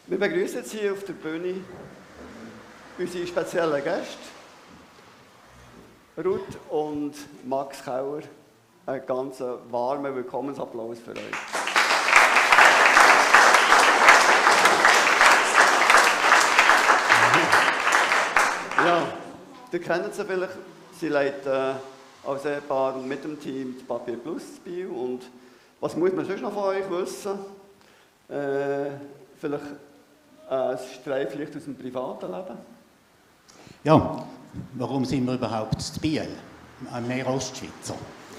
Wir begrüßen jetzt hier auf der Bühne unsere speziellen Gäste, Ruth und Max Kauer. Einen ganz warmen Willkommensapplaus für euch. Ja, ihr kennt sie vielleicht. Sie leiten als Ehepaar mit dem Team das Papier Plus Biel. Und was muss man sonst noch von euch wissen? Vielleicht ein Streiflicht aus dem privaten Leben? Ja, warum sind wir überhaupt zu Biel? Mehr Ostschweizer.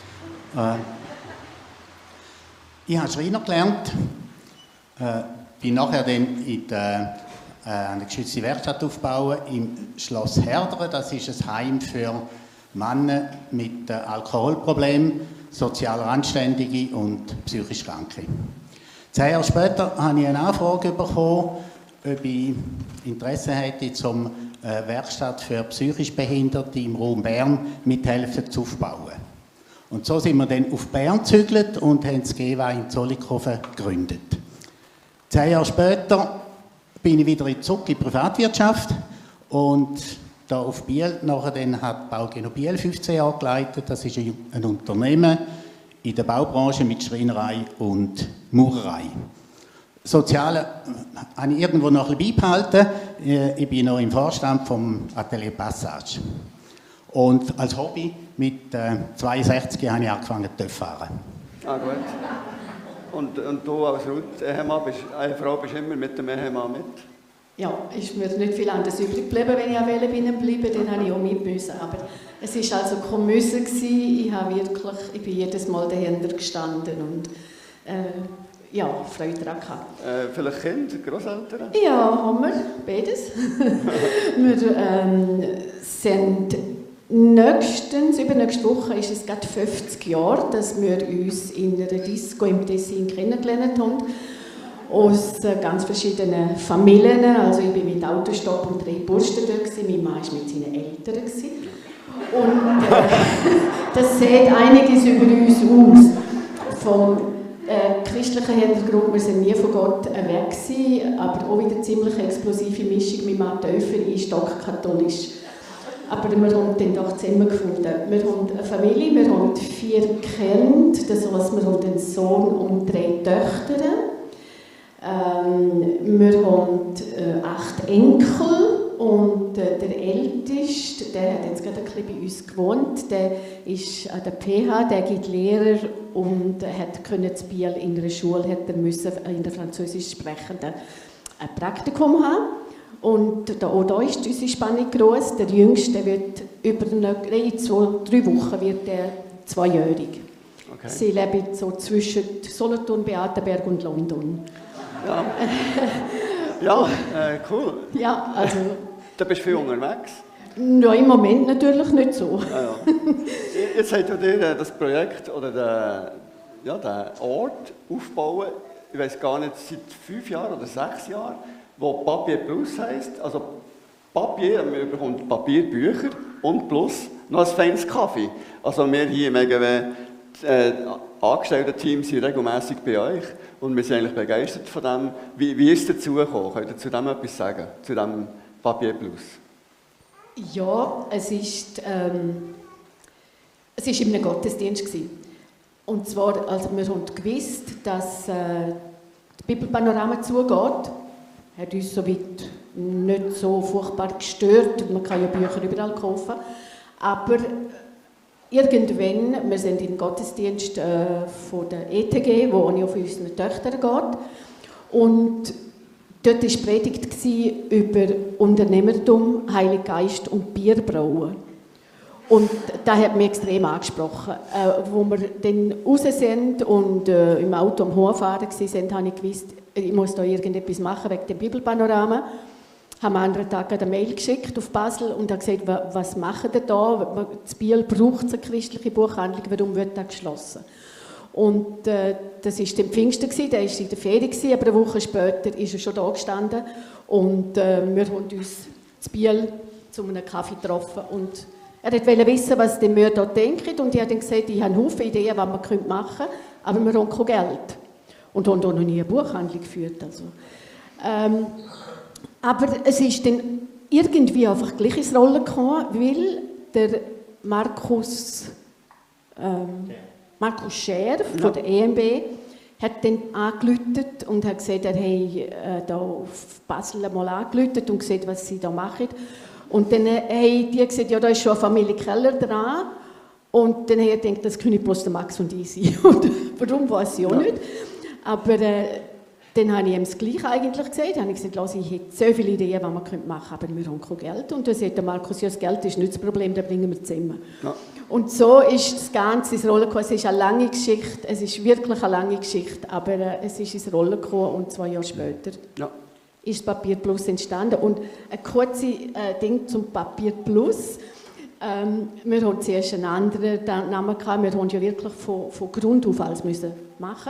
Ich habe Schreiner gelernt, bin nachher dann eine geschützte Werkstatt aufbauen im Schloss Herderen. Das ist ein Heim für Männer mit Alkoholproblemen, sozial Randständige und psychisch Kranke. 10 Jahre später habe ich eine Anfrage bekommen, ob ich Interesse hätte, zum Werkstatt für psychisch Behinderte im Raum Bern mithelfen zu aufbauen. Und so sind wir dann auf Bern gezügelt und haben das GEWA in Zollikofen gegründet. 10 Jahre später bin ich wieder zurück in die Privatwirtschaft und da auf Biel, nachher dann hat Baugeno Biel 15 Jahre geleitet. Das ist ein Unternehmen in der Baubranche mit Schreinerei und Maurerei. Soziale habe ich irgendwo noch ein bisschen beibehalten. Ich bin noch im Vorstand vom Atelier Passage. Und als Hobby mit 62 habe ich angefangen zu fahren. Ah, gut. Und du als Ruth, Ehemann, eine Frau, bist immer mit dem Ehemann mit? Ja, ist mir nicht viel anderes übrig geblieben, wenn ich bleiben wollte, dann habe ich auch mit müssen. Aber es war also kein Müssen. Ich bin jedes Mal dahinter gestanden und ja, Freude daran gehabt. Vielleicht Kinder, Grosseltern? Ja, haben wir, beides. Wir sind übernächste Woche ist es gerade 50 Jahre, dass wir uns in einer Disco im Tessin kennengelernt haben. Aus ganz verschiedenen Familien. Also ich war mit Autostopp und 3 Burschen dort, mein Mann war mit seinen Eltern. Und das sieht einiges über uns aus. Vom christlichen Hintergrund, wir sind nie von Gott weg gewesen, aber auch wieder ziemlich explosive Mischung mit Mann Täufer, ich stockkatholisch. Aber wir haben dann doch zusammengefunden. Wir haben eine Familie, wir haben 4 Kinder, das heißt, wir haben einen Sohn und 3 Töchter. Wir haben 8 Enkel und der Älteste, der hat jetzt gerade ein bisschen bei uns gewohnt, der ist an der PH, der gibt Lehrer und hat in Biel in einer Schule in der Französisch sprechenden ein Praktikum haben. Und auch da ist unsere Spannung gross. Der Jüngste wird in 3 Wochen wird der 2-jährig. Okay. Sie leben so zwischen Solothurn, Beatenberg und London. Ja, ja cool. Ja, also, du bist viel unterwegs? Ja, im Moment natürlich nicht so. Ja, ja. Jetzt habt ihr das Projekt oder den Ort aufbauen, ich weiß gar nicht, seit 5 Jahren oder 6 Jahren, wo Papier Plus heisst. Also Papier, man bekommt Papierbücher und plus noch ein feines Kaffee. Also wir hier im EGW Angestellten-Team sind regelmässig bei euch und wir sind eigentlich begeistert von dem. Wie ist es dazu gekommen? Könnt ihr zu dem etwas sagen, zu dem Papier Plus? Ja, es ist in einem Gottesdienst gewesen. Und zwar, also wir haben gewusst, dass die Bibelpanorama zugeht. Hat uns soweit nicht so furchtbar gestört. Man kann ja Bücher überall kaufen. Aber irgendwann, wir sind im Gottesdienst von der ETG, wo auch von unseren Töchtern geht. Und dort war Predigt über Unternehmertum, Heiligen Geist und Bierbrauen. Und das hat mich extrem angesprochen. Wo wir dann raus sind und im Auto am Hochfahren waren, habe ich gewusst, ich muss da irgendetwas machen wegen dem Bibelpanorama. Ich habe am anderen Tag eine Mail geschickt auf Basel und habe gesagt, was machen ihr da? Das Biel braucht eine christliche Buchhandlung, warum wird das geschlossen? Und das war dann Pfingsten, der war in der Ferien, aber eine Woche später ist er schon da gestanden. Und wir haben uns in Biel zu einem Kaffee getroffen. Und er wollte wissen, was wir hier denken. Und ich habe dann gesagt, ich habe eine Haufen Ideen, was wir machen können, aber wir haben kein Geld. Und haben auch noch nie eine Buchhandlung geführt. Also. Aber es ist dann irgendwie einfach gleich ins Rollen gekommen, weil der Markus Scher von der EMB hat dann angerufen und hat gesagt, er habe da auf Basel mal angerufen und gesehen, was sie da machen. Und dann haben die gesagt, ja, da ist schon eine Familie Keller dran. Und dann habe ich gedacht, das können bloß der Max und ich sein. Und warum, weiß ich auch nicht. Aber dann habe ich ihm das Gleiche eigentlich gesagt. Dann habe ich gesagt, ich hätte so viele Ideen, was man machen könnte, aber wir haben kein Geld. Und dann sagt der Markus, ja, das Geld ist nicht das Problem, das bringen wir zusammen. Ja. Und so ist das Ganze ins Rollen gekommen. Es ist eine lange Geschichte, es ist wirklich eine lange Geschichte, aber es ist ins Rollen gekommen und 2 Jahre später ist Papier Plus entstanden. Und ein kurzes Ding zum Papier Plus. Wir haben zuerst einen anderen Namen gehabt. Wir haben ja wirklich von Grund auf alles müssen machen.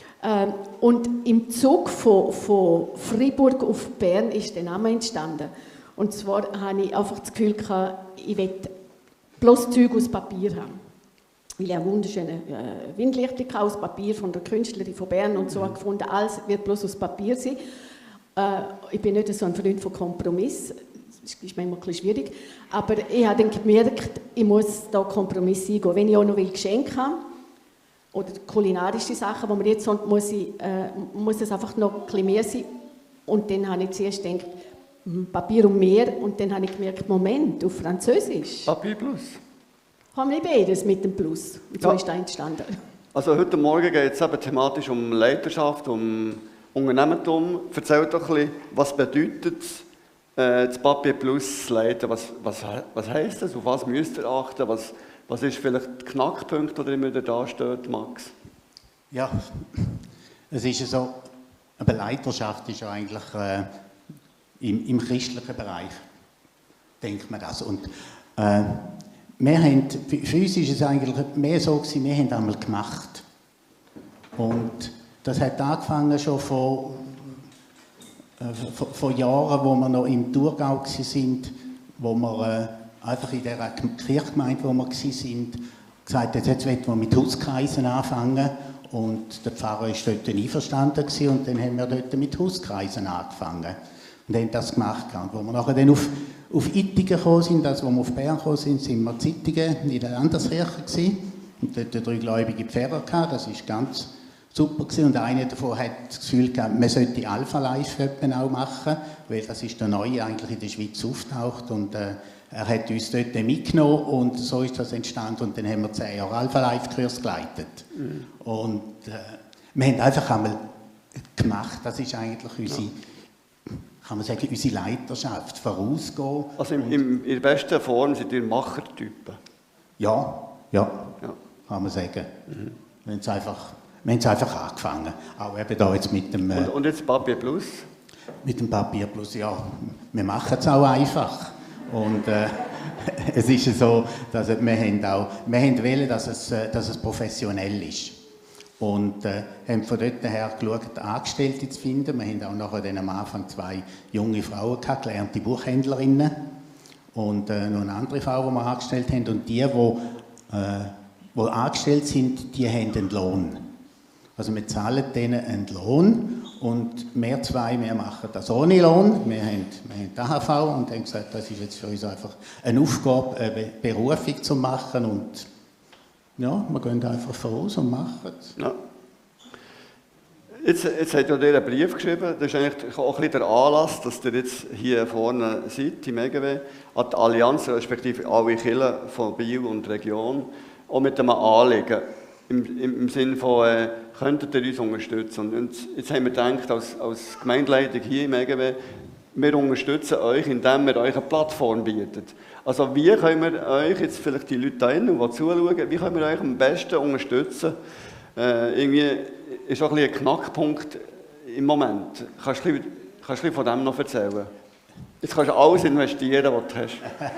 Und im Zug von Freiburg auf Bern ist der Name entstanden. Und zwar hatte ich einfach das Gefühl, ich will bloß Zeug aus Papier haben. Weil ich eine wunderschöne Windlichtblick aus Papier von der Künstlerin von Bern und so gefunden, alles wird bloß aus Papier sein. Ich bin nicht so ein Freund von Kompromiss. Das ist manchmal ein bisschen schwierig. Aber ich habe dann gemerkt, ich muss da Kompromisse eingehen. Wenn ich auch noch Geschenke habe, oder kulinarische Sachen, die man jetzt hat, muss es einfach noch ein bisschen mehr sein. Und dann habe ich zuerst gedacht, Papier und mehr. Und dann habe ich gemerkt, Moment, auf Französisch. Papier Plus. Haben wir beides mit dem Plus. Und so ist das entstanden. Also heute Morgen geht es eben thematisch um Leiterschaft, um Unternehmertum. Erzähl doch ein bisschen, was bedeutet das Papier Plus leiten? Was heisst das? Auf was müsst ihr achten? Was ist vielleicht der Knackpunkt, der immer da steht, Max? Ja, es ist so, aber Leiterschaft ist ja eigentlich im christlichen Bereich, denkt man das. Und für uns ist es eigentlich mehr so gewesen, wir haben einmal gemacht. Und das hat angefangen schon vor Jahren, wo wir noch im Thurgau waren, wo wir einfach in der Kirchgemeinde, wo wir waren, gesagt haben, jetzt wollen wir mit Hauskreisen anfangen. Und der Pfarrer war dort einverstanden und dann haben wir dort mit Hauskreisen angefangen und haben das gemacht. Und wo wir nachher dann auf Ittigen gekommen sind, also wo wir auf Bern gekommen sind, sind wir in Ittigen in der Anderskirche gewesen. Und dort 3 gläubige Pfarrer gehabt, das war ganz super gewesen. Und einer davon hat das Gefühl gehabt, man sollte Alpha Life auch machen, weil das ist der Neue eigentlich in der Schweiz auftaucht. Und er hat uns dort mitgenommen und so ist das entstanden. Und dann haben wir 10 Jahre Alpha Life Kurs geleitet. Und wir haben einfach einmal gemacht, das ist eigentlich unsere, kann man sagen, unsere Leiterschaft, vorausgehen. Also in der besten Form sind ihr Machertypen? Ja, kann man sagen. Wir haben es einfach angefangen. Auch eben da jetzt mit dem... Und jetzt Papier Plus? Mit dem Papier Plus, ja. Wir machen es auch einfach. Und es ist so, dass wir wollen, dass es professionell ist. Und haben von dort her geschaut, Angestellte zu finden. Wir haben auch nachher dann am Anfang 2 junge Frauen gehabt, gelernte Buchhändlerinnen. Und noch eine andere Frau, die wir angestellt haben. Und die angestellt sind, die haben einen Lohn. Also wir zahlen denen einen Lohn und wir 2, wir machen das ohne Lohn. Wir haben die AHV und haben gesagt, das ist jetzt für uns einfach eine Aufgabe, eine Berufung zu machen und ja, wir gehen einfach voraus und machen es. Ja. Jetzt hat ihr einen Brief geschrieben, das ist eigentlich auch ein bisschen der Anlass, dass ihr jetzt hier vorne seid, im EGW, an die Allianz, respektive alle Kirchen von Biel und Region, auch mit einem Anliegen. Im Sinne von, könntet ihr uns unterstützen? Und jetzt haben wir gedacht, als Gemeindeleitung hier im EGW, wir unterstützen euch, indem wir euch eine Plattform bieten. Also wie können wir euch, jetzt vielleicht die Leute da drinnen, die zuschauen, wie können wir euch am besten unterstützen? Irgendwie ist auch ein bisschen ein Knackpunkt im Moment. Kannst du ein bisschen von dem noch erzählen? Jetzt kannst du alles investieren, was du hast.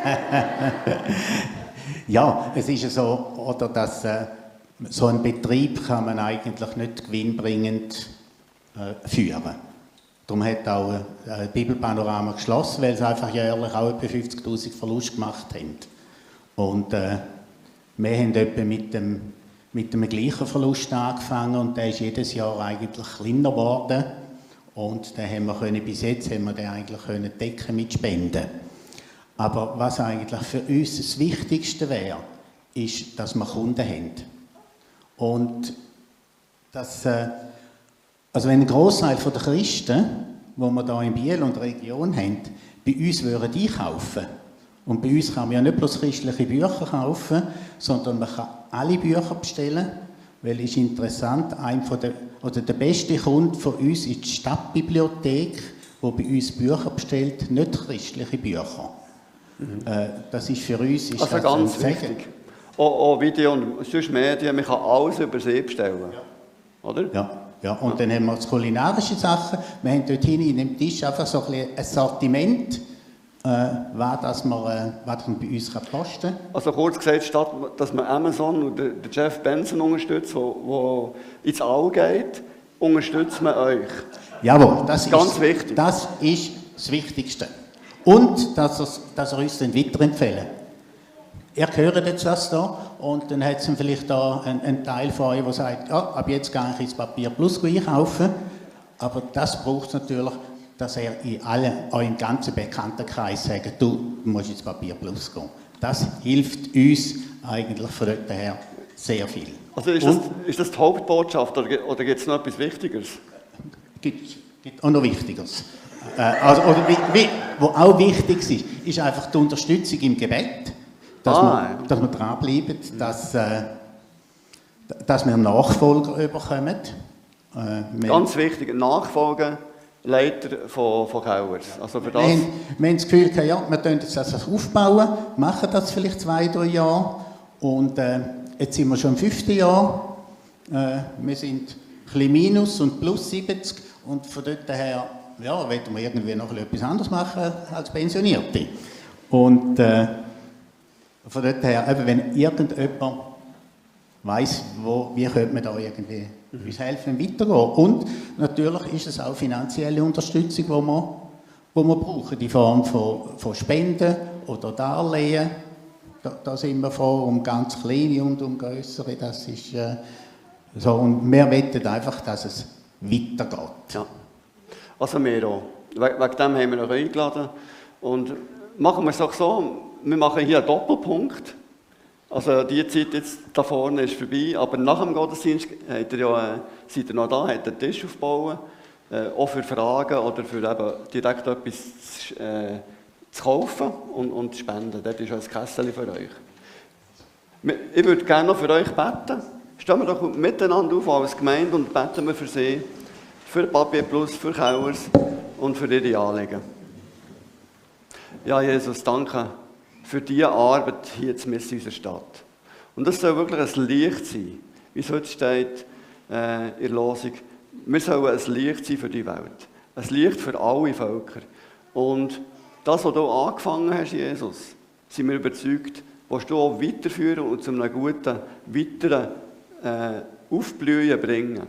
Ja, es ist so, oder dass so einen Betrieb kann man eigentlich nicht gewinnbringend führen. Darum hat auch Bibelpanorama geschlossen, weil sie einfach jährlich auch etwa 50'000 Verlust gemacht haben. Und wir haben etwa mit dem gleichen Verlust angefangen und der ist jedes Jahr eigentlich kleiner geworden. Und den haben wir bis jetzt haben wir den eigentlich decken mit Spenden. Aber was eigentlich für uns das Wichtigste wäre, ist, dass wir Kunden haben. Und dass, also wenn ein Großteil der Christen, die wir hier in Biel und der Region haben, bei uns würden einkaufen. Und bei uns kann man ja nicht bloß christliche Bücher kaufen, sondern man kann alle Bücher bestellen, weil es ist interessant, der beste Kunde von uns ist die Stadtbibliothek, die bei uns Bücher bestellt, nicht christliche Bücher. Das ist für uns also das ganz wichtig. Auch Video und sonst Medien, man kann alles über sie bestellen. Ja. Oder? Ja. Und dann haben wir die kulinarischen Sachen. Wir haben dort hinten in dem Tisch einfach so ein Sortiment, was man bei uns posten kann. Also kurz gesagt, statt dass man Amazon und den Jeff Benson unterstützt, der ins All geht, unterstützt man euch. Jawohl, das ist ganz wichtig. Das ist das Wichtigste. Und dass er uns dann weiterempfehlen. Ihr hört jetzt das da und dann hat es vielleicht da einen Teil von euch, der sagt, ja, ab jetzt gehe ich ins Papier Plus einkaufen. Aber das braucht es natürlich, dass ihr in eurem ganzen Bekanntenkreis sagt, du musst ins Papier Plus gehen. Das hilft uns eigentlich von dort her sehr viel. Also ist das die Hauptbotschaft oder gibt es noch etwas Wichtigeres? Gibt auch noch Wichtigeres. Was auch wichtig ist einfach die Unterstützung im Gebet, dass wir dranbleiben, dass wir Nachfolger bekommen. Ganz wichtig, Nachfolger. Leiter von Kauers. Also für das. Wir haben das Gefühl, ja, wir können das aufbauen, machen das vielleicht 2-3 Jahre und jetzt sind wir schon im 5. Jahr. Wir sind ein bisschen minus und plus 70 und von dort her wollen wir irgendwie noch etwas anderes machen als Pensionierte. Und von dort her, wenn irgendjemand weiss, wie könnte man da irgendwie uns helfen, weitergehen. Und natürlich ist es auch finanzielle Unterstützung, die wir brauchen, in Form von Spenden oder Darlehen. Da sind wir froh um ganz kleine und um größere. Das ist so. Und wir wollen einfach, dass es weitergeht. Ja. Also wir auch. Wegen dem haben wir euch eingeladen. Und machen wir es auch so, wir machen hier einen Doppelpunkt. Also die Zeit jetzt da vorne ist vorbei, aber nach dem Gottesdienst seid ihr noch da, habt einen Tisch aufbauen, auch für Fragen oder für eben direkt etwas zu kaufen und zu spenden. Das ist ein Kessel für euch. Ich würde gerne noch für euch beten. Stehen wir doch miteinander auf als Gemeinde und beten wir für sie, für Papier Plus, für Kauers und für ihre Anliegen. Ja, Jesus, danke für diese Arbeit hier in unserer Stadt. Und das soll wirklich ein Licht sein, wie es heute steht in der Losung. Wir sollen ein Licht sein für die Welt. Ein Licht für alle Völker. Und das, was du angefangen hast, Jesus, sind wir überzeugt, willst du auch weiterführen und zu einem guten, weiteren Aufblühen bringen.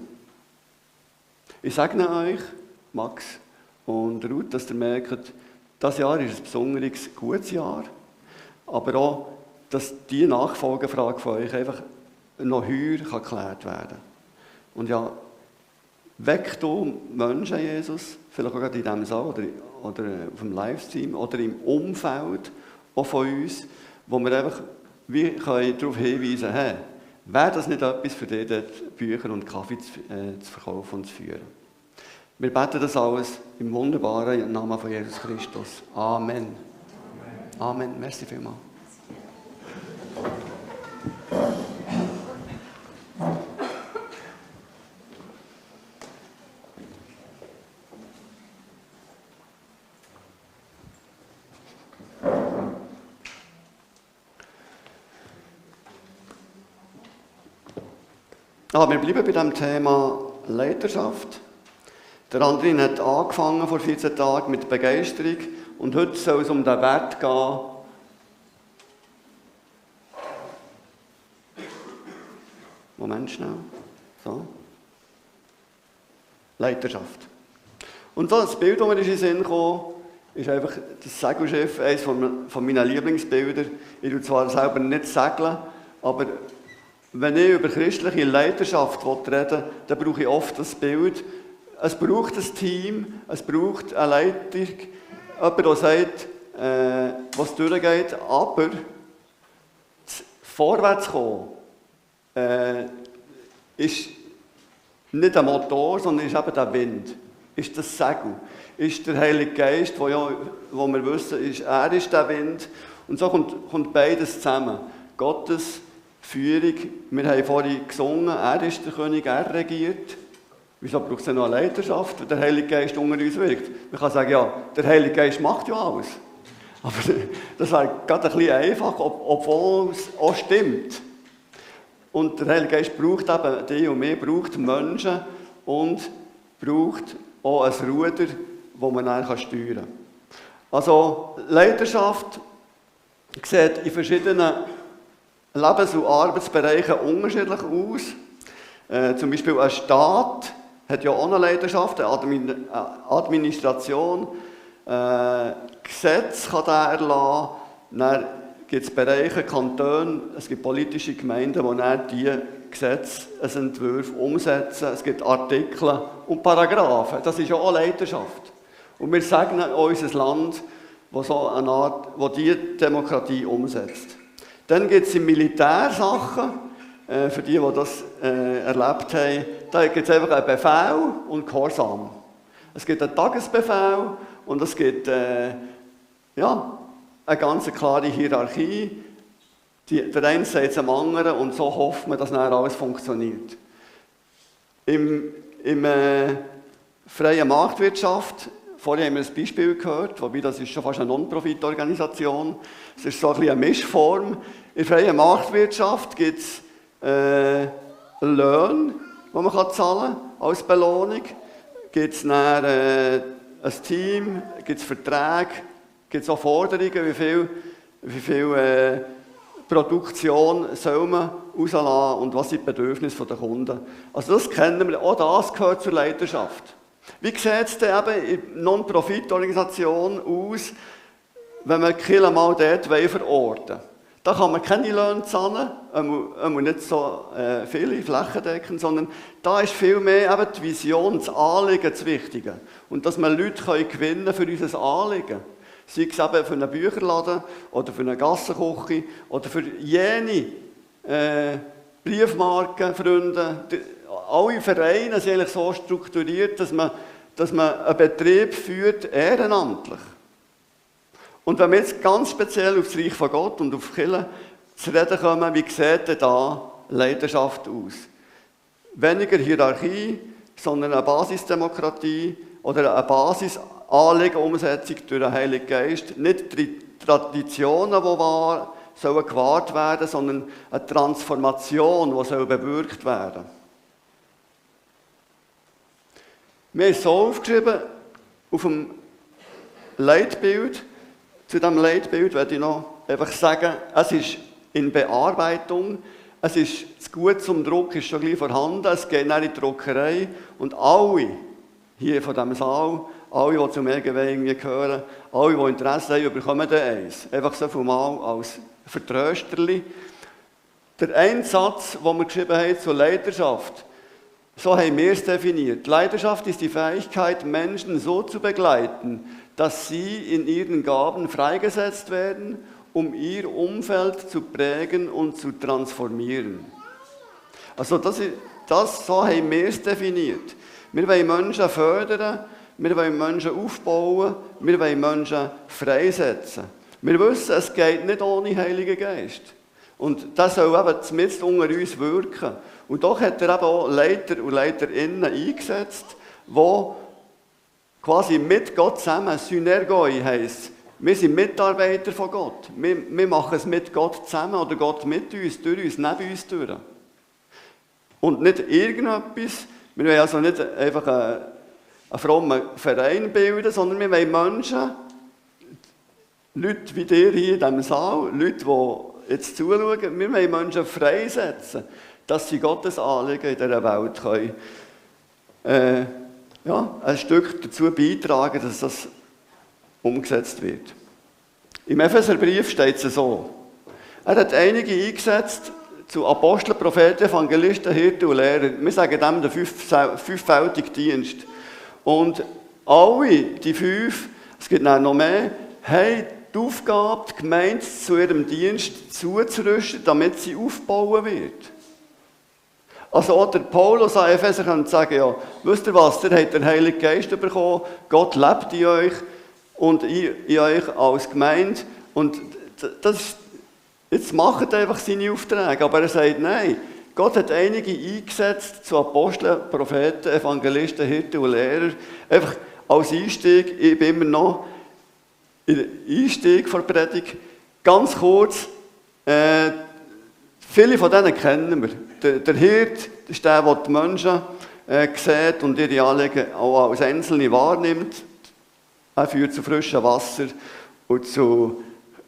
Ich segne euch, Max und Ruth, dass ihr merkt, das Jahr ist ein besonderes gutes Jahr. Aber auch, dass diese Nachfolgefrage von euch einfach noch höher geklärt werden kann. Und ja, weck du Menschen, Jesus, vielleicht auch gerade in diesem Saal oder auf dem Livestream oder im Umfeld auch von uns, wo wir einfach wie können darauf hinweisen können, hey, wäre das nicht etwas für dich, dort Bücher und Kaffee zu verkaufen und zu führen. Wir beten das alles im wunderbaren Namen von Jesus Christus. Amen. Amen. Merci vielmals. Wir bleiben bei dem Thema Leiterschaft. Der Andrin hat angefangen vor 14 Tagen mit Begeisterung und heute soll es um den Wert gehen. Moment schnell. So. Leiterschaft. Und das Bild, das mir in den Sinn kam, ist einfach das Segelschiff, eines von meinen Lieblingsbildern. Ich tue zwar selber nicht segeln, aber wenn ich über christliche Leiterschaft rede, dann brauche ich oft das Bild, es braucht ein Team, es braucht eine Leitung, jemand, der sagt, was durchgeht, aber vorwärts kommen ist nicht der Motor, sondern ist eben der Wind, ist das Segel, ist der Heilige Geist, wo wir wissen, er ist der Wind. Und so kommt beides zusammen. Gottes Führung, wir haben vorhin gesungen, er ist der König, er regiert. Wieso braucht es denn noch eine Leiterschaft, wenn der Heilige Geist unter uns wirkt? Man kann sagen, ja, der Heilige Geist macht ja alles. Aber das wäre gerade ein bisschen einfach, obwohl es auch stimmt. Und der Heilige Geist braucht eben dich und mich, braucht Menschen und braucht auch ein Ruder, das man dann steuern kann. Also Leiterschaft sieht in verschiedenen Lebens- und Arbeitsbereichen unterschiedlich aus. Zum Beispiel ein Staat hat ja auch eine Leiterschaft, eine Administration. Gesetz kann der erlassen. Dann gibt es Bereiche, Kantone, es gibt politische Gemeinden, die dann diese Gesetzesentwürfe umsetzen. Es gibt Artikel und Paragraphen. Das ist ja auch Leiterschaft. Und wir segnen unser Land, das so eine Art, wo die Demokratie umsetzt. Dann gibt es im Militär Sachen, für die das erlebt haben. Da gibt es einfach einen Befehl und Gehorsam. Es gibt einen Tagesbefehl und es gibt eine ganz klare Hierarchie. Der eine sagt es dem anderen und so hofft man, dass dann alles funktioniert. Im freien Marktwirtschaft, vorhin haben wir ein Beispiel gehört, wobei das ist schon fast eine Non-Profit-Organisation. Es ist so ein bisschen eine Mischform. In der freien Marktwirtschaft gibt es Löhne, die man zahlen kann als Belohnung. Gibt es dann ein Team, gibt es Verträge, gibt es auch Forderungen, wie viel Produktion soll man rauslassen und was sind die Bedürfnisse der Kunden. Also das kennen wir, auch das gehört zur Leiterschaft. Wie sieht es denn eben in einer Non-Profit-Organisation aus, wenn wir Kirche mal dort verorten wollen? Da kann man keine Löhne zahlen, nicht so viele flächendeckend, sondern da ist viel mehr eben die Vision, das Anliegen das Wichtige. Und dass wir Leute gewinnen können für unser Anliegen. Sei es eben für einen Bücherladen oder für eine Gassenküche oder für jene Briefmarkenfreunde. Alle Vereine sind eigentlich so strukturiert, dass man einen Betrieb führt, ehrenamtlich. Und wenn wir jetzt ganz speziell auf das Reich von Gott und auf die Kirche zu reden kommen, wie sieht denn da Leiterschaft aus? Weniger Hierarchie, sondern eine Basisdemokratie oder eine Basisanliegenumsetzung durch den Heiligen Geist. Nicht die Traditionen, die sollen gewahrt werden, sondern eine Transformation, die bewirkt werden soll. Wir haben es so aufgeschrieben, auf dem Leitbild. Zu diesem Leitbild werde ich noch einfach sagen, es ist in Bearbeitung, es ist das Gut zum Druck ist schon gleich vorhanden, es geht dann in die Druckerei und alle hier von diesem Saal, alle, die zum EGW irgendwie gehören, alle, die Interesse haben, bekommen dann eins. Einfach so viel mal als Vertrösterli. Der eine Satz, den wir geschrieben haben zur Leiterschaft, so haben wir es definiert. Leiterschaft ist die Fähigkeit, Menschen so zu begleiten, dass sie in ihren Gaben freigesetzt werden, um ihr Umfeld zu prägen und zu transformieren. Also so haben wir es definiert. Wir wollen Menschen fördern, wir wollen Menschen aufbauen, wir wollen Menschen freisetzen. Wir wissen, es geht nicht ohne Heiligen Geist. Und das soll eben zumindest unter uns wirken. Und doch hat er eben auch Leiter und Leiterinnen eingesetzt, die quasi mit Gott zusammen, Synergoi heisst, wir sind Mitarbeiter von Gott. Wir machen es mit Gott zusammen oder Gott mit uns, durch uns, neben uns durch. Und nicht irgendetwas, wir wollen also nicht einfach einen frommen Verein bilden, sondern wir wollen Menschen, Leute wie dir hier in diesem Saal, Leute, die jetzt zuschauen, wir wollen Menschen freisetzen, dass sie Gottes Anliegen in dieser Welt können, ein Stück dazu beitragen, dass das umgesetzt wird. Im Epheserbrief steht es so. Er hat einige eingesetzt zu Aposteln, Propheten, Evangelisten, Hirten und Lehrern. Wir sagen dem den fünffältigen Dienst. Und alle, die 5, es gibt noch mehr, haben die Aufgabe, die Gemeinde zu ihrem Dienst zuzurüsten, damit sie aufbauen wird. Also auch der Paulus an Epheser kann sagen, ja, wisst ihr was, ihr habt den Heiligen Geist bekommen, Gott lebt in euch und in euch als Gemeinde. Und das, jetzt macht einfach seine Aufträge. Aber er sagt, nein, Gott hat einige eingesetzt zu Aposteln, Propheten, Evangelisten, Hirten und Lehrer. Einfach als Einstieg, ich bin immer noch in Einstieg vor der Predigt. Ganz kurz, viele von denen kennen wir. Der Hirt ist der die Menschen sieht und ihre Anliegen auch als Einzelne wahrnimmt. Er führt zu frischem Wasser und zu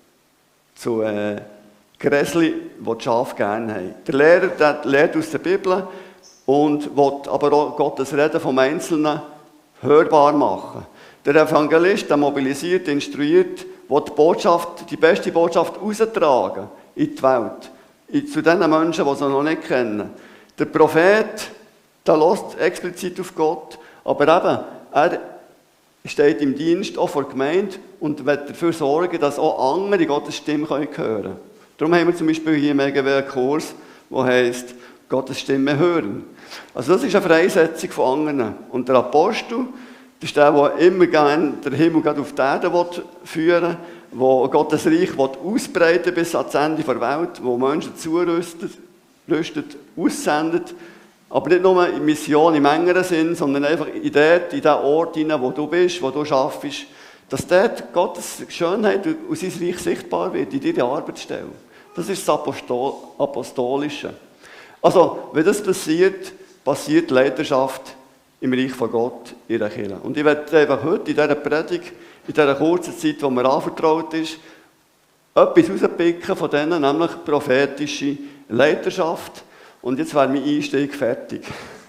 Gräsli, die die Schafe gerne haben. Der Lehrer der lehrt aus der Bibel und will aber auch Gottes Reden vom Einzelnen hörbar machen. Der Evangelist, der mobilisiert, instruiert, will die beste Botschaft austragen in die Welt. Zu den Menschen, die sie noch nicht kennen. Der Prophet, der hört explizit auf Gott, aber eben, er steht im Dienst auch vor der Gemeinde und wird dafür sorgen, dass auch andere Gottes Stimme hören können. Darum haben wir zum Beispiel hier einen Kurs, der heisst, Gottes Stimme hören. Also das ist eine Freisetzung von anderen. Und der Apostel, das ist der immer gerne den Himmel auf die Erde führen will, der Gottes Reich ausbreiten bis ans Ende der Welt, wo Menschen zurüstet, aussendet, aber nicht nur in Mission im engeren Sinn, sondern einfach in den Ort hinein, wo du bist, wo du arbeitest, dass dort Gottes Schönheit und sein Reich sichtbar wird in deiner Arbeitsstelle. Das ist das Apostolische. Also, wenn das passiert Leiterschaft im Reich von Gott in der Kirche. Und ich werde einfach heute in dieser Predigt, in dieser kurzen Zeit, die mir anvertraut ist, etwas rauspicken von denen, nämlich prophetische Leiterschaft. Und jetzt wäre mein Einstieg fertig.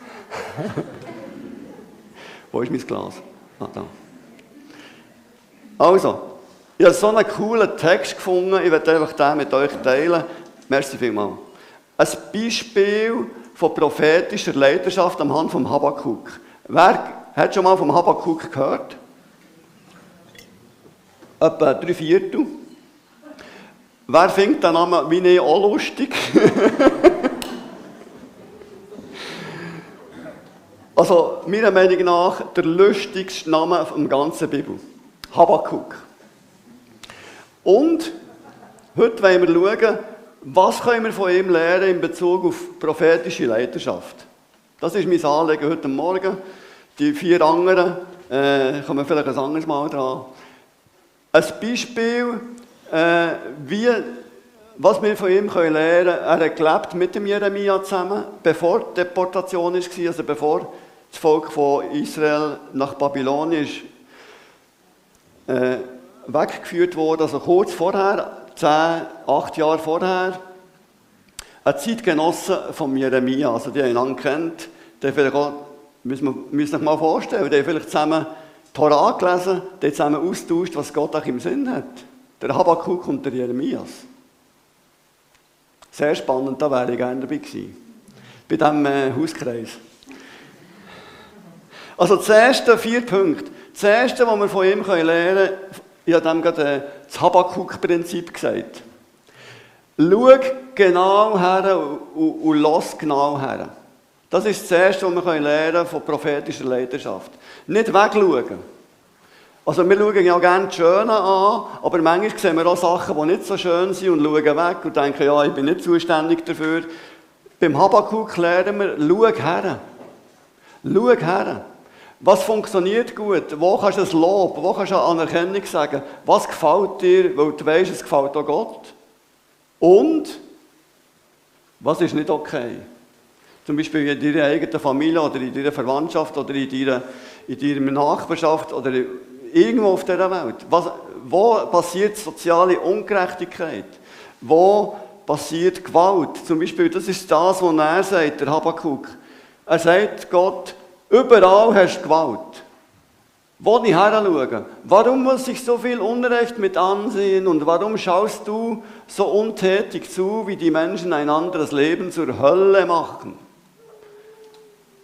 Wo ist mein Glas? Ah, da. Also, ich habe so einen coolen Text gefunden, ich werde einfach den mit euch teilen. Merci vielmals. Ein Beispiel von prophetischer Leiterschaft am Hand vom Habakuk. Wer hat schon mal vom Habakuk gehört? Etwa 3/4. Wer findet den Namen wie ich auch lustig? Also, meiner Meinung nach, der lustigste Name der ganzen Bibel. Habakuk. Und heute wollen wir schauen, was können wir von ihm lernen in Bezug auf prophetische Leiterschaft. Das ist mein Anliegen heute Morgen. Die 4 anderen kommen vielleicht ein anderes Mal dran. Ein Beispiel, was wir von ihm lernen können. Er hat gelebt mit dem Jeremia zusammen, bevor die Deportation war, also bevor das Volk von Israel nach Babylonien ist, weggeführt wurde, also kurz vorher, 8 Jahre vorher, ein Zeitgenosse von Jeremia, also die haben ihn kennt, der vielleicht auch, müssen sich mal vorstellen, die haben vielleicht zusammen die Torah gelesen, die haben zusammen austauscht, was Gott auch im Sinn hat. Der Habakuk und der Jeremias. Sehr spannend, da wäre ich gerne dabei gewesen. Bei diesem Hauskreis. Also das erste 4 Punkte. Das erste, was wir von ihm lernen können, ich habe dem gerade das Habakuk-Prinzip gesagt. Schau genau her und lass genau her. Das ist das erste, was wir lernen können von prophetischer Leiterschaft. Nicht wegschauen. Also wir schauen ja gerne das Schöne an, aber manchmal sehen wir auch Sachen, die nicht so schön sind und schauen weg und denken, ja, ich bin nicht zuständig dafür. Beim Habakuk lernen wir, schau her. Schau her. Was funktioniert gut? Wo kannst du ein Lob, wo kannst du eine Anerkennung sagen? Was gefällt dir, weil du weißt, es gefällt auch Gott? Und was ist nicht okay? Zum Beispiel in deiner eigenen Familie oder in deiner Verwandtschaft oder in deiner Nachbarschaft oder irgendwo auf dieser Welt. Wo passiert soziale Ungerechtigkeit? Wo passiert Gewalt? Zum Beispiel, das ist das, was er sagt, der Habakuk. Er sagt Gott, überall hast du Gewalt. Wo ich heranschaue? Warum muss ich so viel Unrecht mit ansehen und warum schaust du so untätig zu, wie die Menschen ein anderes Leben zur Hölle machen?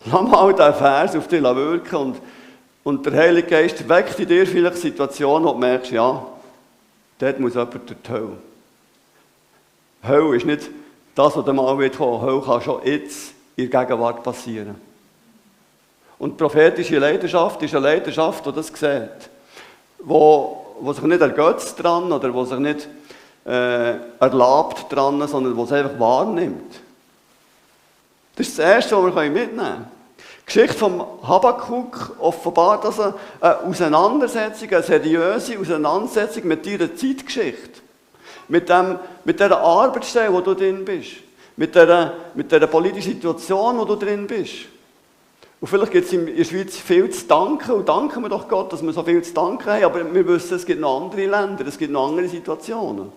Lass mal diesen Vers auf dich wirken und der Heilige Geist weckt in dir vielleicht Situationen, wo du merkst, ja, dort muss jemand durch die Hölle. Hölle ist nicht das, was mal wird kommen. Hölle kann schon jetzt in der Gegenwart passieren. Und prophetische Leidenschaft ist eine Leidenschaft, die das sieht. Wo sich nicht ergötzt dran oder wo sich nicht erlaubt dran, sondern wo es einfach wahrnimmt. Das ist das Erste, was wir mitnehmen können. Die Geschichte von Habakuk offenbart also eine Auseinandersetzung, eine seriöse Auseinandersetzung mit deiner Zeitgeschichte. Mit dieser Arbeitsstelle, wo du drin bist. Mit dieser politischen Situation, wo du drin bist. Und vielleicht gibt es in der Schweiz viel zu danken. Und danken wir doch Gott, dass wir so viel zu danken haben. Aber wir wissen, es gibt noch andere Länder, es gibt noch andere Situationen.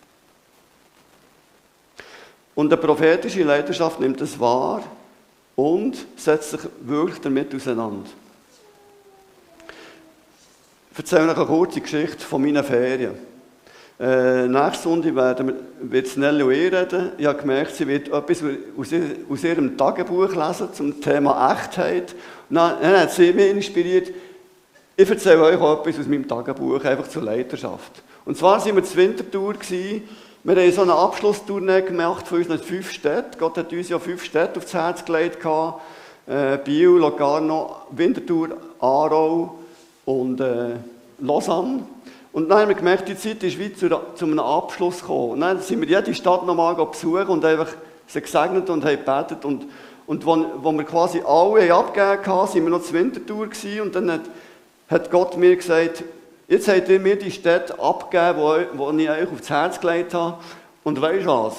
Und eine prophetische Leidenschaft nimmt das wahr und setzt sich wirklich damit auseinander. Ich erzähle euch eine kurze Geschichte von meinen Ferien. Nächste Sonntag wird Nelly und ich reden. Ich habe gemerkt, sie wird etwas aus ihrem Tagebuch lesen zum Thema Echtheit. Und dann hat sie mich inspiriert. Ich erzähle euch auch etwas aus meinem Tagebuch, einfach zur Leidenschaft. Und zwar waren wir zur Wintertour. Wir haben so eine Abschlusstournee gemacht von unseren 5 Städten. Gott hat uns ja 5 Städte aufs Herz gelegt. Biel, Locarno, Winterthur, Aarau und Lausanne. Und dann haben wir gemerkt, die Zeit ist wie zu einem Abschluss gekommen. Und dann sind wir jede Stadt nochmal besuchen und einfach sie gesegnet und haben gebetet. Und wo wir quasi alle abgegeben haben, sind wir noch zur Winterthur gewesen. Und dann hat Gott mir gesagt, jetzt habt ihr mir die Städte abgegeben, die ich euch aufs Herz gelegt habe. Und weisst du was?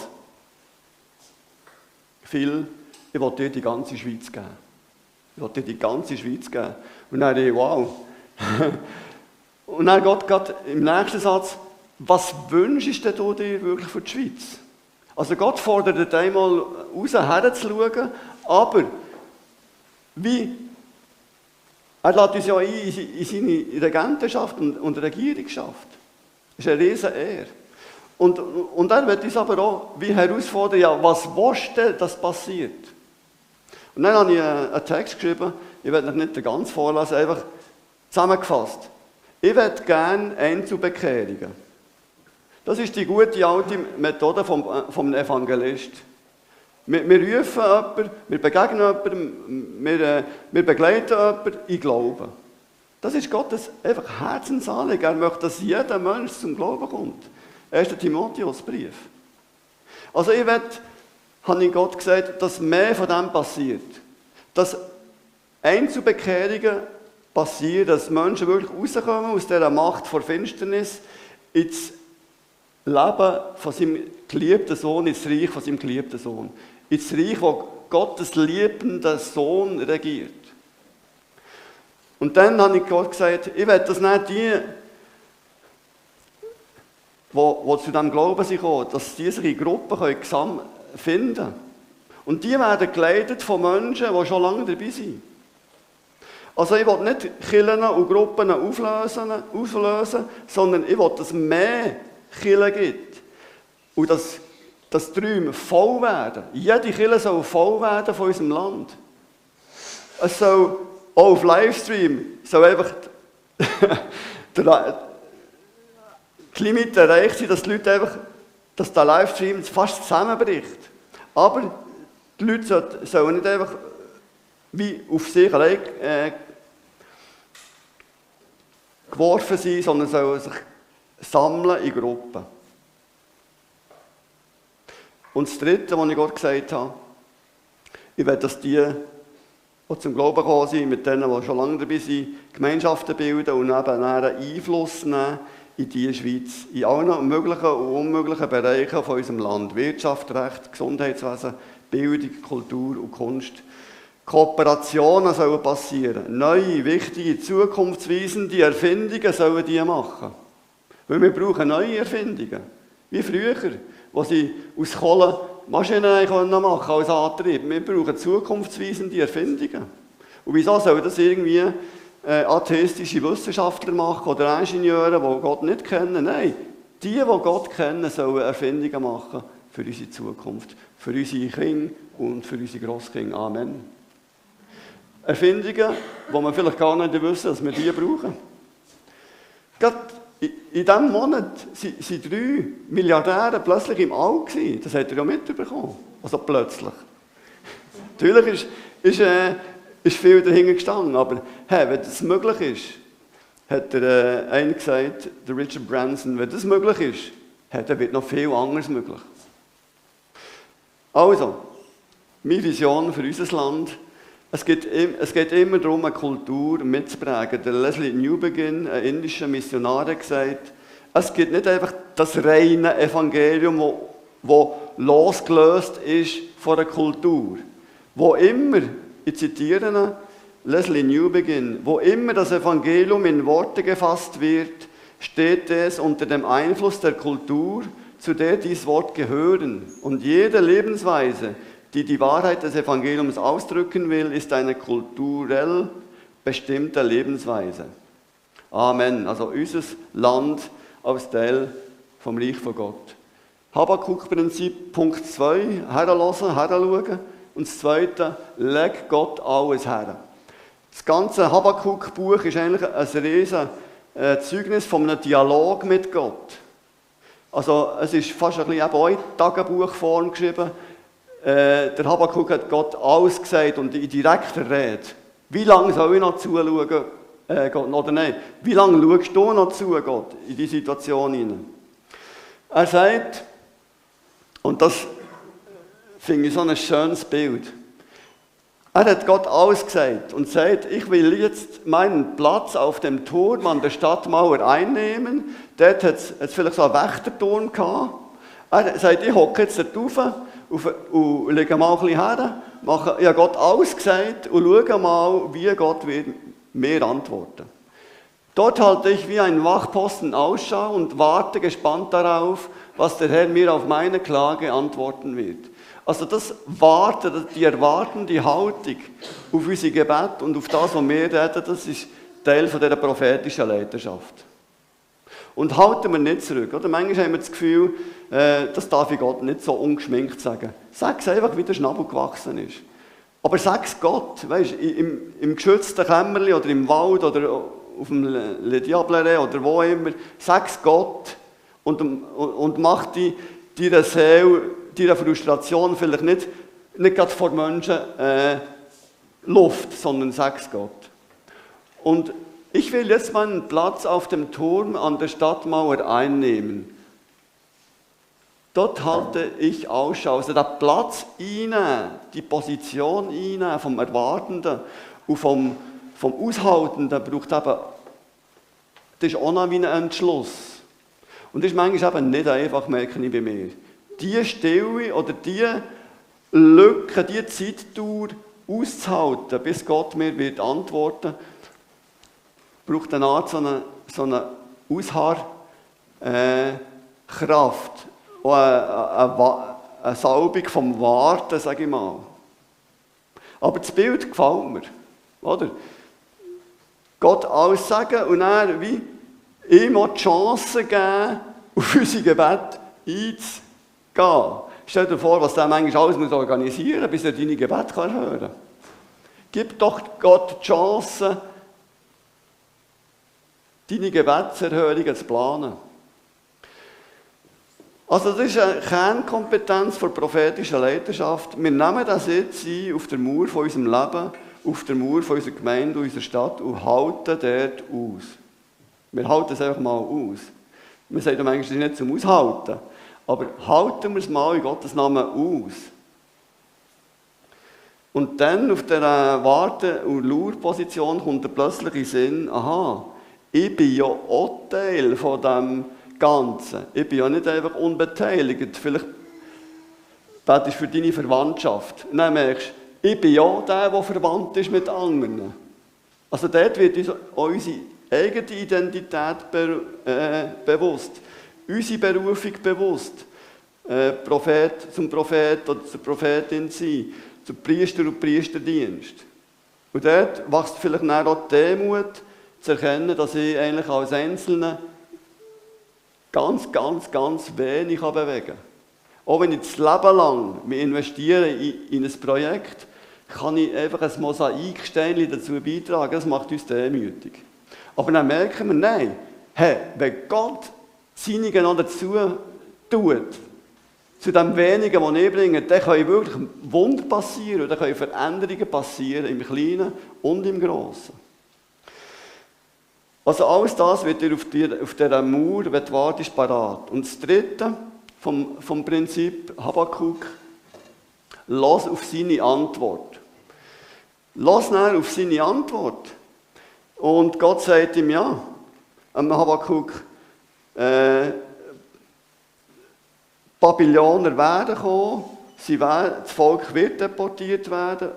Phil, ich will dir die ganze Schweiz geben. Ich will dir die ganze Schweiz geben. Und dann dachte ich, wow. Und dann Gott im nächsten Satz, was wünschst du dir wirklich für die Schweiz? Also Gott fordert einmal raus, herzuschauen, aber wie? Er lädt uns ja ein in seine Regentenschaft und Regierungsschaft. Das ist eine riesen Ehre. Und er wird uns aber auch wie herausfordern, ja, was willst du, dass passiert? Und dann habe ich einen Text geschrieben, ich werde nicht den ganz vorlesen, einfach zusammengefasst. Ich möchte gerne Einzelbekehrungen. Das ist die gute alte Methode vom Evangelist. Wir rufen jemanden, wir begegnen jemanden, wir begleiten jemanden in Glauben. Das ist Gottes einfach Herzensanliegen. Er möchte, dass jeder Mensch zum Glauben kommt. 1. Timotheusbrief. Also habe ich Gott gesagt, dass mehr von dem passiert. Dass Einzelbekehrungen passieren, dass Menschen wirklich rauskommen aus dieser Macht vor Finsternis ins Leben von seinem geliebten Sohn, ins Reich von seinem geliebten Sohn. Ins Reich, wo Gottes liebender Sohn regiert. Und dann habe ich Gott gesagt, ich will das nicht die, die zu diesem Glauben sind gekommen, dass die sich in Gruppen finden können. Und die werden geleitet von Menschen, die schon lange dabei sind. Also ich will nicht Kirchen und Gruppen auflösen, sondern ich will, dass es mehr Kirchen gibt. Und dass die Räume voll werden. Jede Kirche soll voll werden von unserem Land. Es soll auch auf Livestream soll einfach die Limite erreicht sein, dass die Leute einfach, dass der Livestream fast zusammenbricht. Aber die Leute sollen nicht einfach wie auf sich allein geworfen sein, sondern sollen sich sammeln in Gruppen. Und das Dritte, was ich Gott gesagt habe, ich will, dass die zum Glauben gekommen sind, mit denen, die schon lange dabei sind, Gemeinschaften bilden und eben einen Einfluss nehmen in die Schweiz, in allen möglichen und unmöglichen Bereichen von unserem Land. Wirtschaft, Recht, Gesundheitswesen, Bildung, Kultur und Kunst. Kooperationen sollen passieren. Neue, wichtige, zukunftsweisende Erfindungen sollen die machen. Weil wir brauchen neue Erfindungen. Wie früher, wo sie aus Kohle Maschinen machen können als Antrieb. Wir brauchen zukunftsweisende Erfindungen. Und wieso sollen das irgendwie atheistische Wissenschaftler machen oder Ingenieure, die Gott nicht kennen? Nein, die Gott kennen, sollen Erfindungen machen für unsere Zukunft, für unsere Kinder und für unsere Grosskinder. Amen. Erfindungen, die man vielleicht gar nicht wissen, dass wir die brauchen. Gerade in diesem Monat waren 3 Milliardäre plötzlich im All gewesen. Das habt ihr ja mitbekommen. Also plötzlich. Natürlich ist viel dahinter gestanden, aber hey, wenn das möglich ist, hat einer gesagt, der Richard Branson, wenn das möglich ist, dann wird noch viel anderes möglich. Also, meine Vision für unser Land, es geht immer darum, eine Kultur mitzuprägen. Der Leslie Newbegin, ein indischer Missionar, hat gesagt, es gibt nicht einfach das reine Evangelium, das losgelöst ist von der Kultur. Wo immer, ich zitiere ihn, Leslie Newbegin, wo immer das Evangelium in Worte gefasst wird, steht es unter dem Einfluss der Kultur, zu der dies Wort gehören. Und jede Lebensweise, die die Wahrheit des Evangeliums ausdrücken will, ist eine kulturell bestimmte Lebensweise. Amen. Also unser Land als Teil vom Reich von Gott. Habakkuk-Prinzip, Punkt 2, herhören, heranschauen. Und das Zweite, leg Gott alles her. Das ganze Habakkuk-Buch ist eigentlich ein riesen Zeugnis von einem Dialog mit Gott. Also es ist fast ein bisschen eben auch in Tagebuchform geschrieben. Der Habakkuk hat Gott alles gesagt und in direkter Rede. Wie lange soll ich noch zuschauen, Gott, oder nein? Wie lange schaust du noch zu, Gott, in die Situation hinein? Er sagt, und das finde ich so ein schönes Bild, er hat Gott alles gesagt und sagt, ich will jetzt meinen Platz auf dem Turm an der Stadtmauer einnehmen. Dort hat es vielleicht so einen Wächterturm gehabt. Er sagt, ich hocke jetzt dort rauf und lege mal ein bisschen her. Ich habe Gott alles gesagt und schaue mal, wie Gott wird mir antworten. Dort halte ich wie ein Wachposten Ausschau und warte gespannt darauf, was der Herr mir auf meine Klage antworten wird. Also das Warten, die erwartende Haltung auf unser Gebet und auf das, was wir reden, das ist Teil von dieser prophetischen Leiterschaft. Und halten wir nicht zurück. Oder? Manchmal haben wir das Gefühl, das darf ich Gott nicht so ungeschminkt sagen. Sag es einfach, wie der Schnabel gewachsen ist. Aber sag es Gott, weißt, im geschützten Kämmerchen oder im Wald oder auf dem Le Diablere oder wo immer. Sag es Gott und mach deine Seele, deine Frustration vielleicht nicht gerade vor Menschen Luft, sondern sag es Gott. Und ich will jetzt meinen Platz auf dem Turm an der Stadtmauer einnehmen. Dort halte ich Ausschau. Also den Platz einnehmen, die Position einnehmen vom Erwartenden und vom Aushaltenden braucht eben, das ist auch noch wie ein Entschluss. Und das ist manchmal eben nicht einfach, merke ich bei mir. Die Stille oder die Lücke, die Zeitdauer auszuhalten, bis Gott mir wird antworten, braucht eine Art so eine Ausharrkraft, auch eine Salbung vom Warten, sage ich mal. Aber das Bild gefällt mir, oder? Gott alles sagen und dann wie ihm auch die Chance geben, auf unser Gebet einzugehen. Stell dir vor, was der manchmal alles organisieren muss, bis er deine Gebete hören kann. Gib doch Gott die Chance, deine Gebetserhörungen zu planen. Also das ist eine Kernkompetenz der prophetischen Leiterschaft. Wir nehmen das jetzt ein auf der Mauer von unserem Leben, auf der Mauer von unserer Gemeinde, unserer Stadt und halten dort aus. Wir halten es einfach mal aus. Wir sagen manchmal, das ist nicht zum Aushalten. Aber halten wir es mal in Gottes Namen aus. Und dann auf dieser Warte- und Lauerposition kommt er plötzlich in den Sinn, aha, ich bin ja auch Teil von dem Ganzen. Ich bin ja nicht einfach unbeteiligt. Vielleicht betest du für deine Verwandtschaft. Und dann merkst du, ich bin ja der verwandt ist mit anderen. Also dort wird uns unsere eigene Identität bewusst. Unsere Berufung bewusst. Zum Prophet oder zur Prophetin sein. Zum Priester und Priesterdienst. Und dort wächst vielleicht auch die Demut, zu erkennen, dass ich eigentlich als Einzelner ganz wenig bewegen kann. Auch wenn ich das Leben lang investiere in ein Projekt, kann ich einfach ein Mosaiksteinchen dazu beitragen, das macht uns demütig. Aber dann merken wir, nein, hey, wenn Gott seine genau dazu tut, zu dem Wenigen, was ich bringe, dann können wirklich Wunder passieren, dann können Veränderungen passieren, im Kleinen und im Grossen. Also alles das wird dir auf dieser Mauer, wenn du wartest, parat. Und das Dritte vom Prinzip Habakuk, lass auf seine Antwort. Lass nachher auf seine Antwort. Und Gott sagt ihm, ja, Habakuk, Babyloner werden kommen, das Volk wird deportiert werden,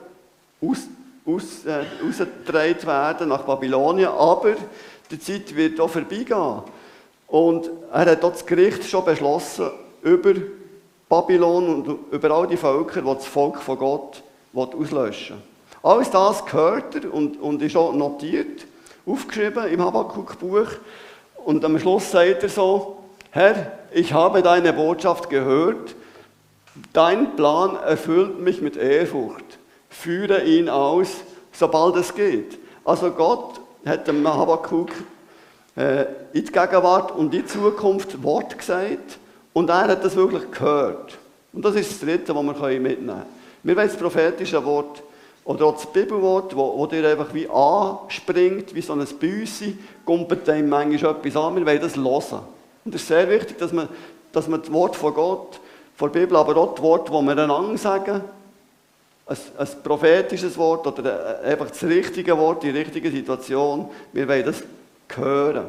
ausgetragen werden nach Babylonien, aber die Zeit wird auch vorbeigehen. Und er hat auch das Gericht schon beschlossen über Babylon und über all die Völker, die das Volk von Gott auslöschen will. Alles das gehört er und ist auch notiert, aufgeschrieben im Habakuk-Buch. Und am Schluss sagt er so, Herr, ich habe deine Botschaft gehört, dein Plan erfüllt mich mit Ehrfurcht. Führe ihn aus, sobald es geht. Also Gott hat dem Habakuk in die Gegenwart und in die Zukunft Wort gesagt und er hat das wirklich gehört. Und das ist das Dritte, was wir mitnehmen können. Wir wollen das prophetische Wort oder auch das Bibelwort, wo dir einfach wie anspringt, wie so ein Büssi, kumpelt einem manchmal etwas an, wir wollen das hören. Und es ist sehr wichtig, dass man das Wort von Gott, von der Bibel, aber auch das Wort, das wir einander sagen, ein prophetisches Wort oder einfach das richtige Wort, die richtige Situation, wir wollen das hören.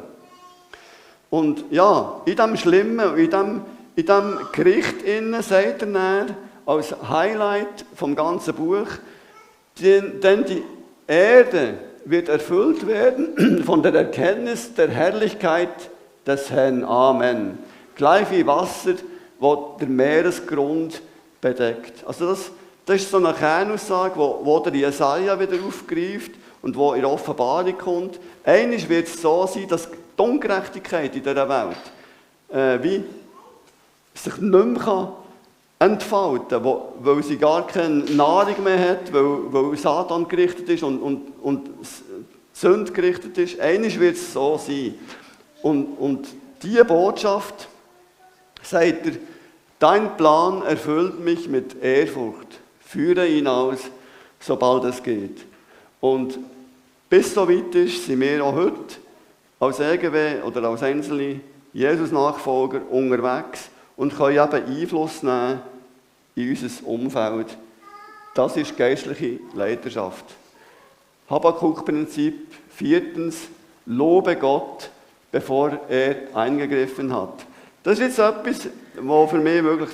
Und ja, in diesem Schlimmen, in diesem Gericht innen, sagt er dann, als Highlight vom ganzen Buch, denn die Erde wird erfüllt werden von der Erkenntnis der Herrlichkeit des Herrn. Amen. Gleich wie Wasser, das der Meeresgrund bedeckt. Also das ist so eine Kernaussage, wo der Jesaja wieder aufgreift und wo in der Offenbarung kommt. Einmal wird es so sein, dass die Ungerechtigkeit in dieser Welt wie sich nicht mehr entfalten kann, weil sie gar keine Nahrung mehr hat, weil Satan gerichtet ist und Sünde gerichtet ist. Einmal wird es so sein. Und diese Botschaft, sagt er, dein Plan erfüllt mich mit Ehrfurcht. Führe ihn aus, sobald es geht. Und bis so weit ist, sind wir auch heute als EGW oder als einzelne Jesus-Nachfolger unterwegs und können eben Einfluss nehmen in unser Umfeld. Das ist geistliche Leiterschaft. Habakuk-Prinzip. 4. Lobe Gott, bevor er eingegriffen hat. Das ist jetzt etwas, was für mich wirklich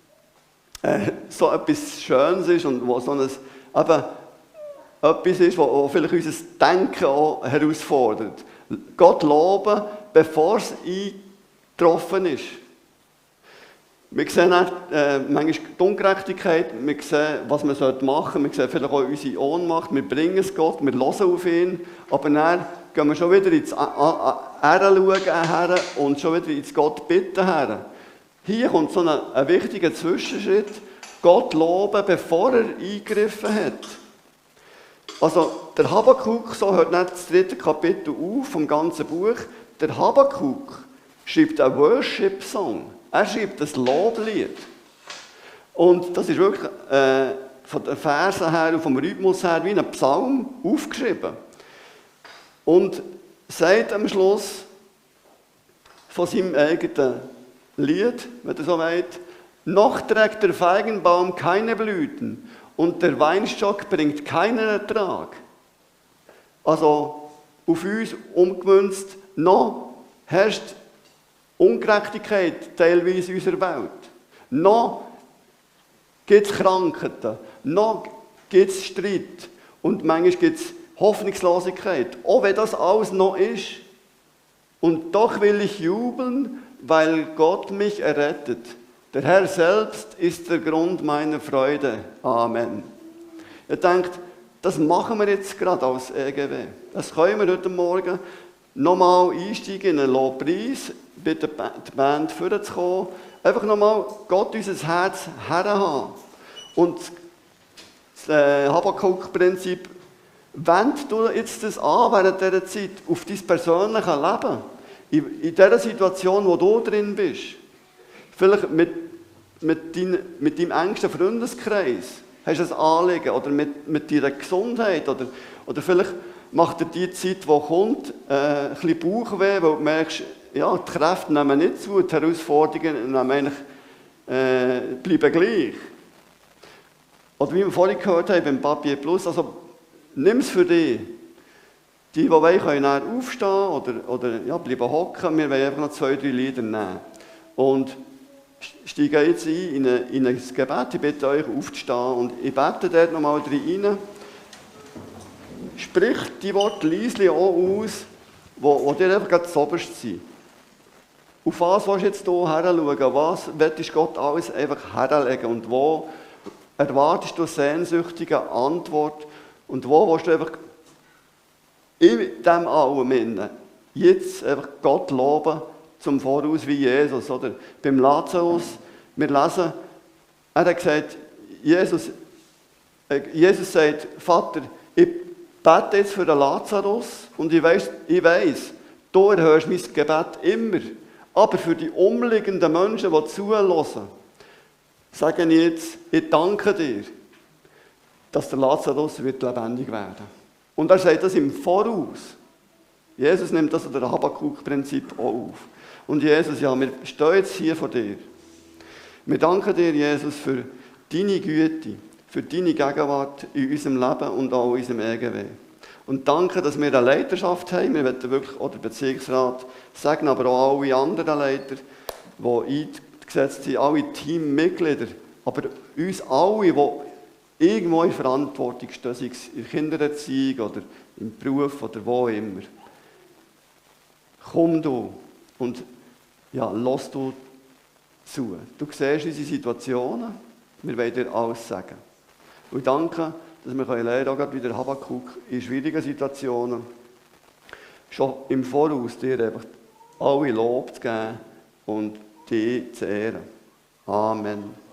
so etwas Schönes ist und was so etwas ist, was vielleicht unser Denken auch herausfordert. Gott loben, bevor es eingetroffen ist. Wir sehen auch, manchmal die Ungerechtigkeit, wir sehen, was man machen sollte, wir sehen vielleicht auch unsere Ohnmacht, wir bringen es Gott, wir hören auf ihn, aber dann gehen wir schon wieder ins Hinschauen und schon wieder ins Gott bitten her. Hier kommt so ein wichtiger Zwischenschritt, Gott loben, bevor er eingegriffen hat. Also der Habakuk, so hört nicht das 3. Kapitel auf vom ganzen Buch, der Habakuk schreibt einen Worship-Song. Er schreibt ein Loblied. Und das ist wirklich von den Versen her und vom Rhythmus her wie ein Psalm aufgeschrieben. Und sagt am Schluss von seinem eigenen Lied, wenn er so weit, noch trägt der Feigenbaum keine Blüten und der Weinstock bringt keinen Ertrag. Also auf uns umgemünzt, noch herrscht Ungerechtigkeit teilweise in unserer Welt. Noch gibt es Krankheiten, noch gibt es Streit und manchmal gibt es Hoffnungslosigkeit. Auch wenn das alles noch ist. Und doch will ich jubeln, weil Gott mich errettet. Der Herr selbst ist der Grund meiner Freude. Amen. Ihr denkt, das machen wir jetzt gerade als EGW. Das können wir heute Morgen nochmal einsteigen in einen Lobpreis, bitte die Band vorzukommen. Einfach nochmal Gott unser Herz herhaben. Und das Habakuk-Prinzip, wend du jetzt das an während dieser Zeit auf dein persönliches Leben. In dieser Situation, wo du drin bist. Vielleicht mit deinem engsten Freundeskreis hast du ein Anliegen. Oder mit deiner Gesundheit. Oder vielleicht macht dir die Zeit, die kommt, ein bisschen Bauchweh, weil du merkst, ja, die Kräfte nehmen nicht zu, die Herausforderungen nehmen eigentlich, bleiben gleich. Oder wie wir vorhin gehört haben, beim Papier Plus, also nimm es für dich. Die wollen, können dann aufstehen oder ja, bleiben hocken. Wir wollen einfach noch 2, 3 Lieder nehmen. Und steigen jetzt ein in ein Gebet. Ich bitte euch, aufzustehen. Und ich bete dort nochmal rein. Sprich die Worte leise auch aus, wo dir einfach gerade zuoberst sind. Auf was willst du jetzt hier heranschauen? Was willst Gott alles einfach herlegen? Und wo erwartest du sehnsüchtige Antwort? Und wo willst du einfach in dem allem jetzt einfach Gott loben, zum Voraus wie Jesus, oder? Beim Lazarus, wir lesen, er hat gesagt, Jesus sagt, Vater, ich bete jetzt für den Lazarus und ich weiss, du erhörst mein Gebet immer. Aber für die umliegenden Menschen, die zuhören, sage ich jetzt, ich danke dir, dass der Lazarus wird lebendig werden. Und er sagt das im Voraus. Jesus nimmt das unter dem Habakuk-Prinzip auch auf. Und Jesus, ja, wir stehen jetzt hier vor dir. Wir danken dir, Jesus, für deine Güte, für deine Gegenwart in unserem Leben und auch in unserem EGW. Und danke, dass wir eine Leiterschaft haben. Wir wollen wirklich auch den Beziehungsrat sagen, aber auch alle anderen Leiter, die eingesetzt sind, alle Teammitglieder, aber uns alle, die irgendwo in Verantwortung stehen, sei es in der Kindererziehung oder im Beruf oder wo immer. Komm du und ja, lass du zu. Du siehst unsere Situationen, wir wollen dir alles sagen. Und danke, dass wir lernen, auch gerade wieder Habakuk in schwierigen Situationen, schon im Voraus dir einfach alle Lob zu geben und dich zu ehren. Amen.